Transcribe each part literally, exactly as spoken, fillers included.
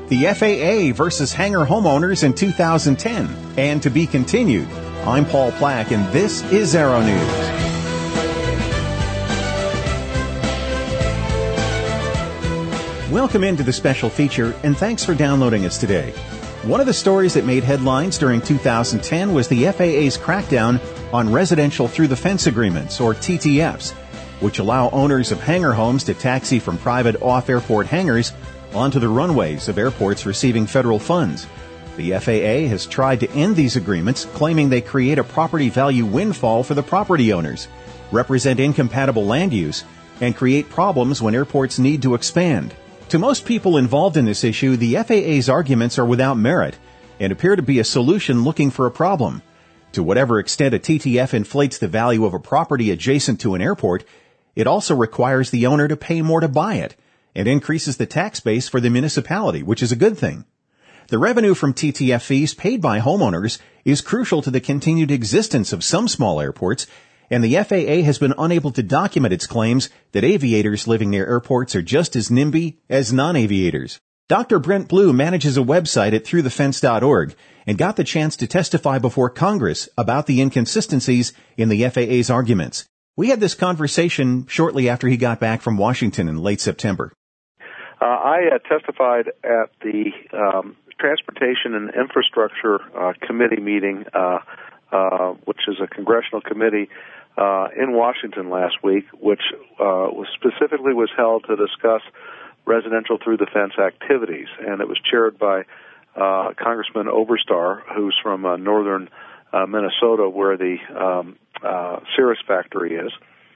the F A A versus hangar homeowners in two thousand ten, and to be continued. I'm Paul Plack, and this is Aero News. Welcome into the special feature, and thanks for downloading us today. One of the stories that made headlines during two thousand ten was the F A A's crackdown on residential through-the-fence agreements, or T T Fs, which allow owners of hangar homes to taxi from private off-airport hangars onto the runways of airports receiving federal funds. The F A A has tried to end these agreements, claiming they create a property value windfall for the property owners, represent incompatible land use, and create problems when airports need to expand. To most people involved in this issue, the F A A's arguments are without merit and appear to be a solution looking for a problem. To whatever extent a T T F inflates the value of a property adjacent to an airport, it also requires the owner to pay more to buy it and increases the tax base for the municipality, which is a good thing. The revenue from T T F fees paid by homeowners is crucial to the continued existence of some small airports, and the F A A has been unable to document its claims that aviators living near airports are just as NIMBY as non-aviators. Doctor Brent Blue manages a website at through the fence dot org and got the chance to testify before Congress about the inconsistencies in the F A A's arguments. We had this conversation shortly after he got back from Washington in late September. Uh, I uh, testified at the um, Transportation and Infrastructure uh, Committee meeting, uh, uh, which is a congressional committee uh, in Washington last week, which uh, was specifically was held to discuss residential through-the-fence activities, and it was chaired by uh, Congressman Oberstar, who's from uh, northern uh, Minnesota, where the um, uh, Cirrus factory is.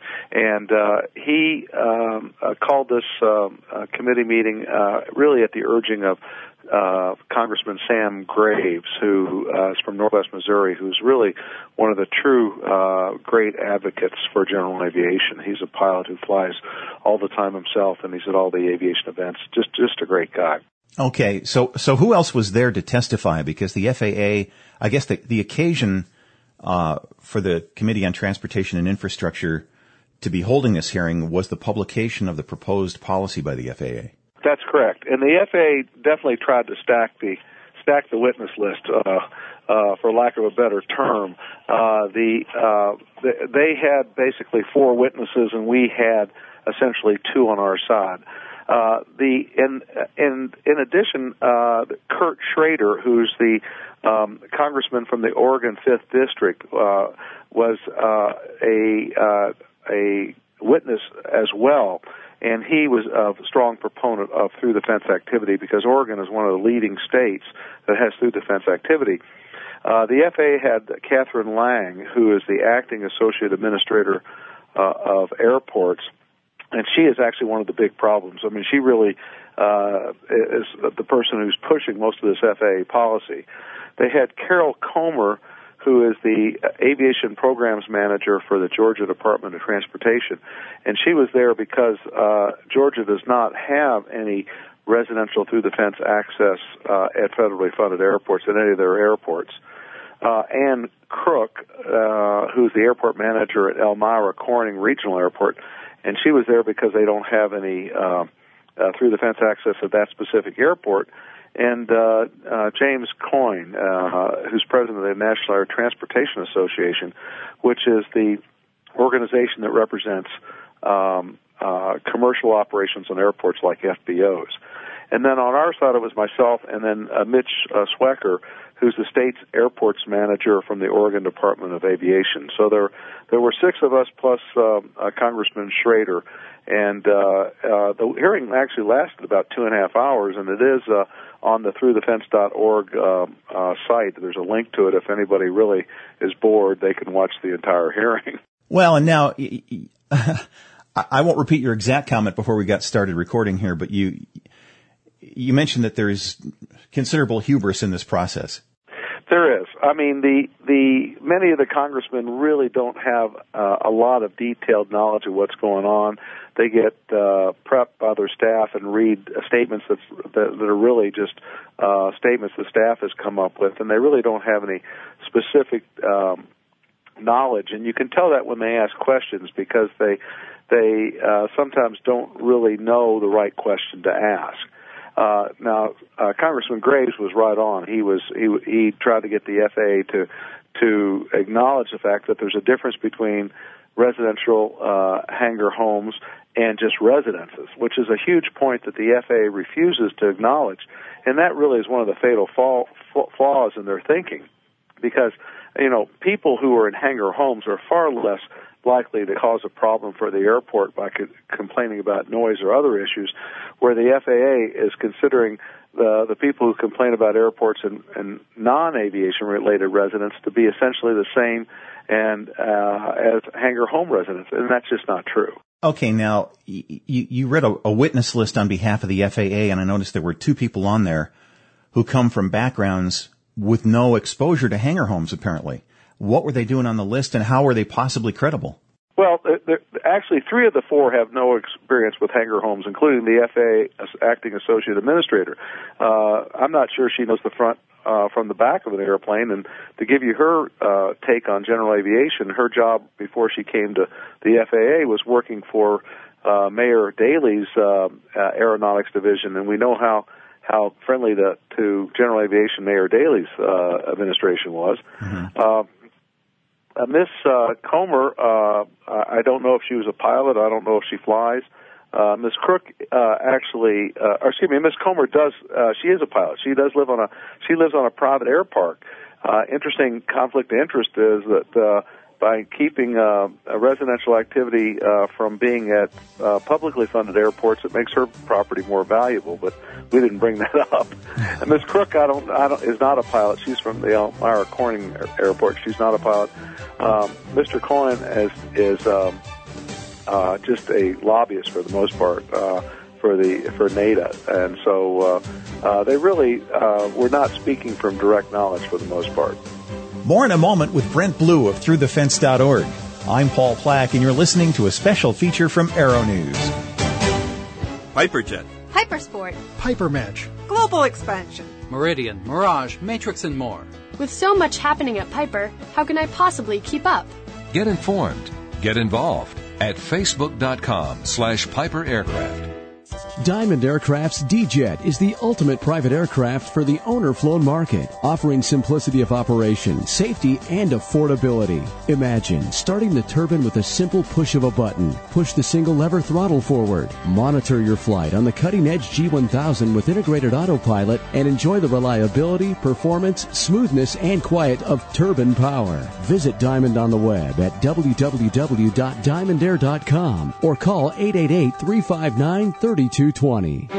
And uh, he um, uh, called this um, uh, committee meeting uh, really at the urging of uh, Congressman Sam Graves, who uh, is from Northwest Missouri, who's really one of the true uh, great advocates for general aviation. He's a pilot who flies all the time himself, and he's at all the aviation events. Just, just a great guy. Okay, so so who else was there to testify? Because the F A A, I guess the the occasion uh, for the Committee on Transportation and Infrastructure to be holding this hearing was the publication of the proposed policy by the F A A. That's correct, and the F A A definitely tried to stack the stack the witness list, uh, uh, for lack of a better term. Uh, the, uh, the they had basically four witnesses, and we had essentially two on our side. Uh, the in in in addition, uh, Kurt Schrader, who's the um, congressman from the Oregon fifth District, uh, was uh, a uh, a witness as well, and he was a strong proponent of through-the-fence activity because Oregon is one of the leading states that has through-the-fence activity. Uh, the F A A had Catherine Lang, who is the acting associate administrator uh, of airports, and she is actually one of the big problems. I mean, she really uh, is the person who's pushing most of this F A A policy. They had Carol Comer, who is the aviation programs manager for the Georgia Department of Transportation. And she was there because uh, Georgia does not have any residential through-the-fence access uh, at federally funded airports, at any of their airports. Uh, Ann Crook, uh, who's the airport manager at Elmira Corning Regional Airport, and she was there because they don't have any uh, uh, through-the-fence access at that specific airport. And uh, uh, James Coyne, uh, who's president of the National Air Transportation Association, which is the organization that represents um, uh, commercial operations on airports like F B Os. And then on our side, it was myself and then uh, Mitch uh, Swecker, who's the state's airports manager from the Oregon Department of Aviation. So there there were six of us plus uh, uh, Congressman Schrader. And uh, uh, the hearing actually lasted about two and a half hours, and it is uh, on the through the fence dot org uh, uh, site. There's a link to it. If anybody really is bored, they can watch the entire hearing. Well, and now I won't repeat your exact comment before we got started recording here, but you you mentioned that there is considerable hubris in this process. There is. I mean, the the many of the congressmen really don't have uh, a lot of detailed knowledge of what's going on. They get uh, prepped by their staff and read uh, statements that's, that, that are really just uh, statements the staff has come up with, and they really don't have any specific um, knowledge. And you can tell that when they ask questions because they they uh, sometimes don't really know the right question to ask. Uh, now, uh, Congressman Graves was right on. He was he he tried to get the F A A to to acknowledge the fact that there's a difference between residential uh, hangar homes and just residences, which is a huge point that the F A A refuses to acknowledge. And that really is one of the fatal fa- flaws in their thinking, because, you know, people who are in hangar homes are far less likely to cause a problem for the airport by co- complaining about noise or other issues, where the F A A is considering the the people who complain about airports and, and non-aviation related residents to be essentially the same and uh, as hangar home residents, and that's just not true. Okay, now, y- you, you read a, a witness list on behalf of the F A A, and I noticed there were two people on there who come from backgrounds with no exposure to hangar homes, apparently. What were they doing on the list, and how were they possibly credible? Well, there, actually, three of the four have no experience with hangar homes, including the F A A acting associate administrator. Uh, I'm not sure she knows the front uh, from the back of an airplane. And to give you her uh, take on general aviation, her job before she came to the F A A was working for uh, Mayor Daley's uh, uh, aeronautics division, and we know how how friendly the, to general aviation Mayor Daley's uh, administration was. Mm-hmm. Uh, Uh, Miss uh, Comer, uh, I don't know if she was a pilot. I don't know if she flies. Uh, Miss Crook uh, actually, uh, or excuse me, Miss Comer does. Uh, she is a pilot. She does live on a. She lives on a private air park. Uh, interesting conflict of interest is that uh, by keeping uh, a residential activity uh, from being at uh, publicly funded airports, it makes her property more valuable. But we didn't bring that up. And Miss Crook, I don't, I don't, is not a pilot. She's from the Elmira Corning Airport. She's not a pilot. Um, Mister Cohen is is um, uh, just a lobbyist for the most part uh, for the for NADA, and so uh, uh, they really uh, were not speaking from direct knowledge for the most part. More in a moment with Brent Blue of through the fence dot org. I'm Paul Plack, and you're listening to a special feature from Aero News. Hyperjet, Hypersport, Piper Match, Global Expansion, Meridian, Mirage, Matrix, and more. With so much happening at Piper, how can I possibly keep up? Get informed. Get involved at facebook.com slash Piper Aircraft. Diamond Aircraft's D-Jet is the ultimate private aircraft for the owner-flown market, offering simplicity of operation, safety, and affordability. Imagine starting the turbine with a simple push of a button. Push the single lever throttle forward. Monitor your flight on the cutting-edge G one thousand with integrated autopilot and enjoy the reliability, performance, smoothness, and quiet of turbine power. Visit Diamond on the web at w w w dot diamond air dot com or call eight eight eight, three five nine, three two two zero.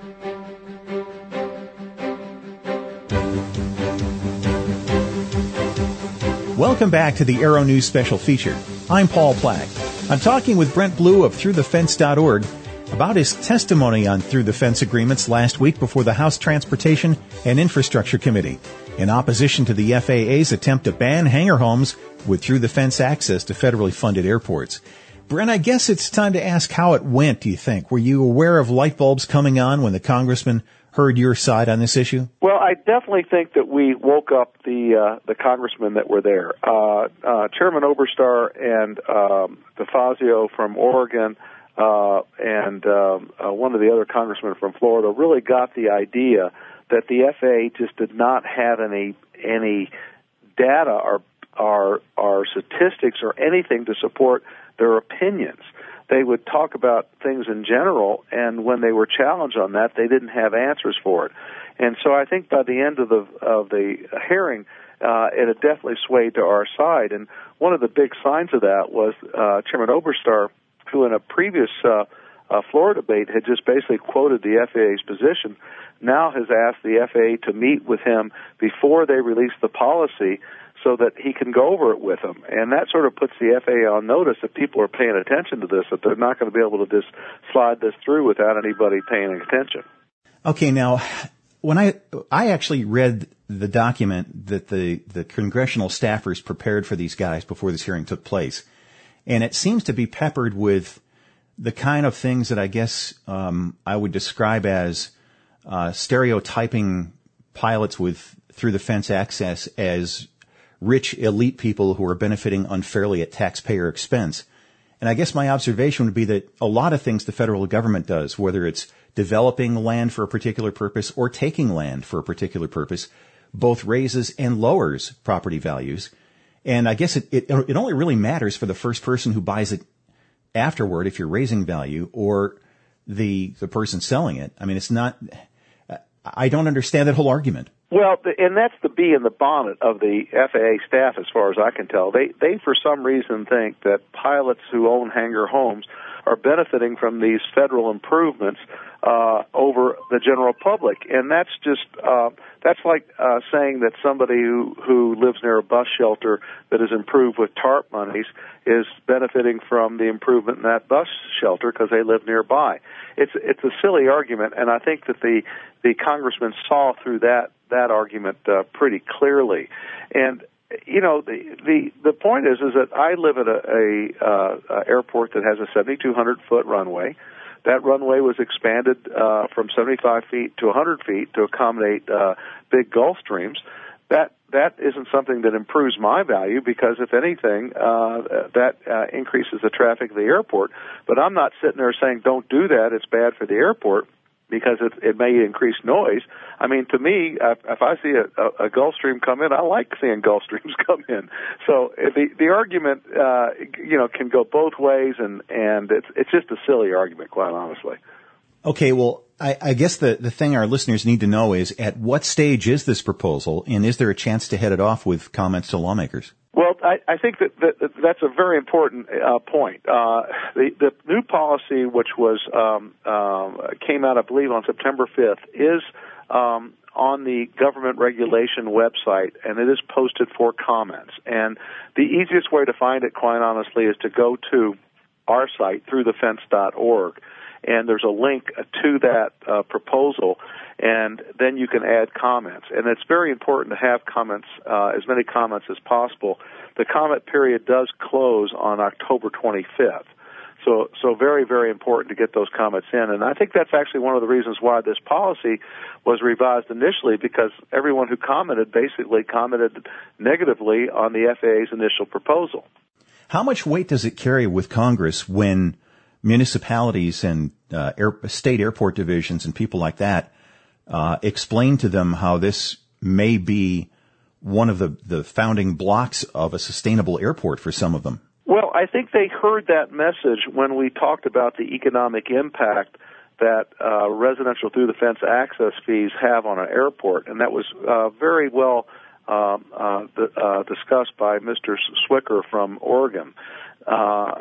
Welcome back to the Aero News Special Feature. I'm Paul Plack. I'm talking with Brent Blue of through the fence dot org about his testimony on Through the Fence agreements last week before the House Transportation and Infrastructure Committee in opposition to the F A A's attempt to ban hangar homes with Through the Fence access to federally funded airports. Brent, I guess it's time to ask how it went, do you think? Were you aware of light bulbs coming on when the congressman heard your side on this issue? Well, I definitely think that we woke up the uh, the congressmen that were there. Uh, uh, Chairman Oberstar and um, DeFazio from Oregon uh, and um, uh, one of the other congressmen from Florida really got the idea that the F A A just did not have any any data or or, or statistics or anything to support their opinions. They would talk about things in general, and when they were challenged on that, they didn't have answers for it. And so I think by the end of the of the hearing, uh, it had definitely swayed to our side. And one of the big signs of that was uh, Chairman Oberstar, who in a previous uh, uh, floor debate had just basically quoted the F A A's position, now has asked the F A A to meet with him before they release the policy so that he can go over it with them. And that sort of puts the F A A on notice that people are paying attention to this, that they're not going to be able to just slide this through without anybody paying attention. Okay, now, when I I actually read the document that the, the congressional staffers prepared for these guys before this hearing took place, and it seems to be peppered with the kind of things that I guess um, I would describe as uh, stereotyping pilots with through the fence access as rich elite people who are benefiting unfairly at taxpayer expense. And I guess my observation would be that a lot of things the federal government does, whether it's developing land for a particular purpose or taking land for a particular purpose, both raises and lowers property values. And I guess it, it, it only really matters for the first person who buys it afterward, if you're raising value, or the the person selling it. I mean, it's not, I don't understand that whole argument. Well, and that's the bee in the bonnet of the F A A staff, as far as I can tell. They, they for some reason, think that pilots who own hangar homes are benefiting from these federal improvements uh, over the general public, and that's just uh, that's like uh, saying that somebody who who lives near a bus shelter that is improved with TARP monies is benefiting from the improvement in that bus shelter because they live nearby. It's it's a silly argument, and I think that the the congressman saw through that that argument uh, pretty clearly, and. You know, the, the the point is is that I live at a, a uh, airport that has a seventy-two hundred foot runway. That runway was expanded uh, from seventy-five feet to one hundred feet to accommodate uh, big Gulf Streams. That that isn't something that improves my value because, if anything, uh, that uh, increases the traffic of the airport. But I'm not sitting there saying, don't do that, it's bad for the airport, because it, it may increase noise. I mean, to me, if, if I see a, a, a Gulfstream come in, I like seeing Gulfstreams come in. So the the argument, uh, you know, can go both ways, and, and it's it's just a silly argument, quite honestly. Okay, well, I, I guess the, the thing our listeners need to know is, at what stage is this proposal, and is there a chance to head it off with comments to lawmakers? Well, I, I think that, that that's a very important uh, point. Uh, the, the new policy, which was um, um, came out, I believe, on September fifth, is um, on the government regulation website, and it is posted for comments. And the easiest way to find it, quite honestly, is to go to our site, through the fence dot org, and there's a link to that uh, proposal, and then you can add comments. And it's very important to have comments, uh, as many comments as possible. The comment period does close on October twenty-fifth. So, so very, very important to get those comments in. And I think that's actually one of the reasons why this policy was revised initially, because everyone who commented basically commented negatively on the F A A's initial proposal. How much weight does it carry with Congress when municipalities and uh, air, state airport divisions and people like that uh, explain to them how this may be one of the, the founding blocks of a sustainable airport for some of them? Well, I think they heard that message when we talked about the economic impact that uh, residential through-the-fence access fees have on an airport, and that was uh, very well um, uh, uh, discussed by Mister Swicker from Oregon. Uh,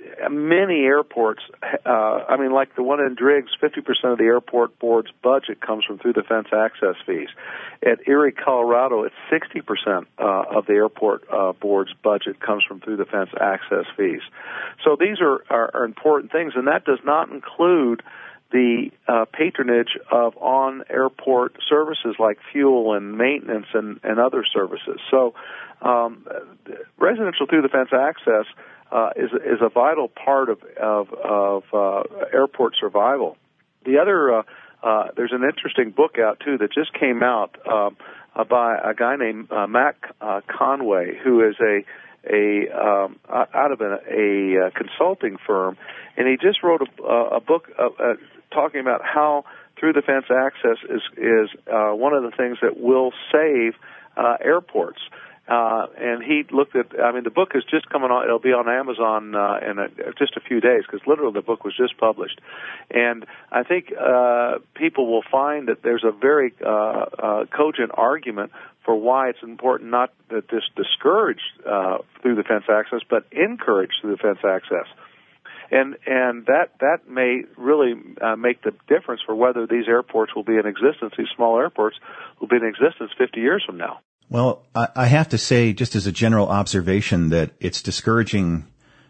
many airports, uh, I mean, like the one in Driggs, fifty percent of the airport board's budget comes from through-the-fence access fees. At Erie, Colorado, it's sixty percent uh, of the airport uh, board's budget comes from through-the-fence access fees. So these are, are, are important things, and that does not include the uh, patronage of on-airport services like fuel and maintenance and, and other services. So um, residential through-the-fence access Uh, is is a vital part of of, of uh, airport survival. The other uh, uh, there's an interesting book out too that just came out um, uh, by a guy named uh, Matt uh, Conway, who is a a um, out of a, a consulting firm, and he just wrote a, a book uh, uh, talking about how through the fence access is is uh, one of the things that will save uh, airports. Uh, and he looked at, I mean, the book is just coming on, it'll be on Amazon uh, in a, just a few days, because literally the book was just published. And I think uh, people will find that there's a very uh, uh, cogent argument for why it's important not to just discourage uh, through-the-fence access, but encourage through-the-fence access. And and that that may really uh, make the difference for whether these airports will be in existence, these small airports will be in existence fifty years from now. Well, I have to say, just as a general observation, that it's discouraging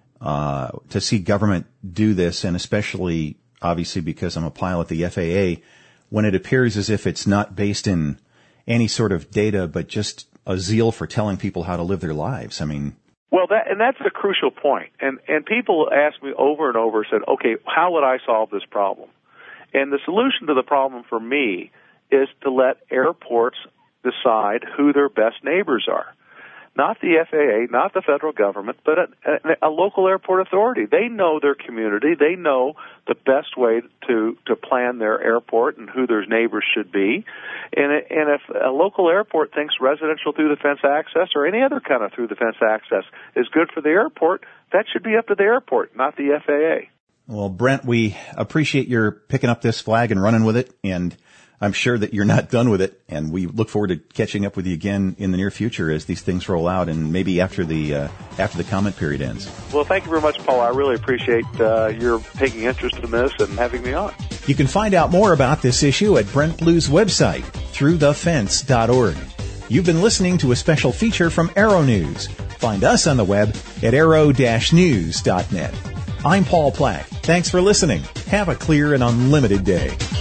uh to see government do this, and especially, obviously, because I'm a pilot, the F A A, when it appears as if it's not based in any sort of data, but just a zeal for telling people how to live their lives. I mean... Well, that, and that's a crucial point. And, and people ask me over and over, said, okay, how would I solve this problem? And the solution to the problem for me is to let airports decide who their best neighbors are. not the F A A, not the federal government, but a, a, a local airport authority. They know their community. They know the best way to, to plan their airport and who their neighbors should be. And, and if a local airport thinks residential through-the-fence access or any other kind of through-the-fence access is good for the airport, that should be up to the airport, not the F A A. Well, Brent, we appreciate your picking up this flag and running with it, and I'm sure that you're not done with it, and we look forward to catching up with you again in the near future as these things roll out, and maybe after the uh, after the comment period ends. Well, thank you very much, Paul. I really appreciate uh, your taking interest in this and having me on. You can find out more about this issue at Brent Blue's website, through the fence dot org. You've been listening to a special feature from Aero News. Find us on the web at aero dash news dot net. I'm Paul Plack. Thanks for listening. Have a clear and unlimited day.